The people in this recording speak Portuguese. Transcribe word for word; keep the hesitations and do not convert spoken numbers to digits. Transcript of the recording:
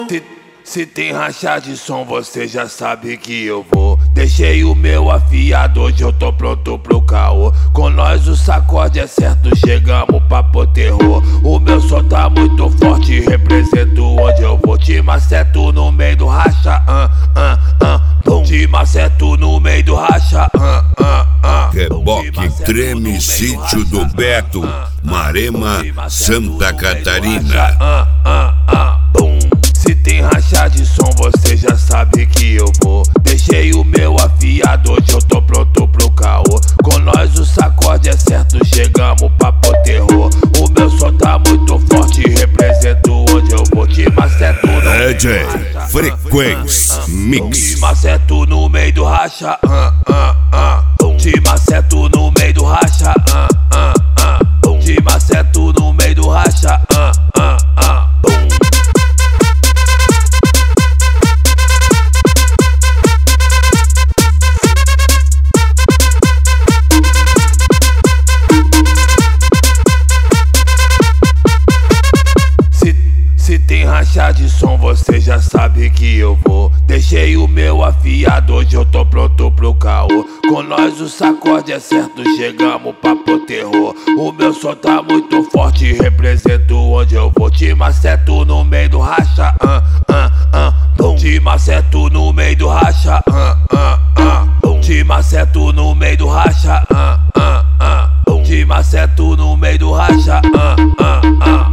Se, se tem racha de som, você já sabe que eu vou. Deixei o meu afiado, hoje eu tô pronto pro caô. Com nós o sacode é certo, chegamos pra pôr terror. O meu som tá muito forte, represento onde eu vou. Te maceto no meio do racha, ah, ah, ah, bum. Te maceto no meio do racha, ah, ah, ah. Reboque Treme, Sítio do Beto, Marema, Santa Catarina. Ah, ah, ah, bum. Se tem racha de som, você já sabe que eu vou. Deixei o meu afiado, hoje eu tô pronto pro caô. Com nós o sacode é certo, chegamos pra pôr terror. O meu som tá muito forte, represento onde eu vou. Te maceto no D J Frequência Mix. Te maceto no meio do racha, ah, ah, ah. Te maceto no meio do racha, ah, ah, ah. Te maceto no meio do racha, ah, ah, ah. Se tem racha de som, você já sabe que eu vou. Deixei o meu afiado, hoje eu tô pronto pro caô. Com nós o sacode é certo, chegamos pra pôr terror. O meu som tá muito forte, represento onde eu vou. Te maceto no meio do racha, ah, ah, ah, bum. Te maceto no meio do racha, ah, ah, ah, bum. Te maceto no meio do racha, ah, ah, ah, bum. Te maceto no meio do racha, ah, ah, ah.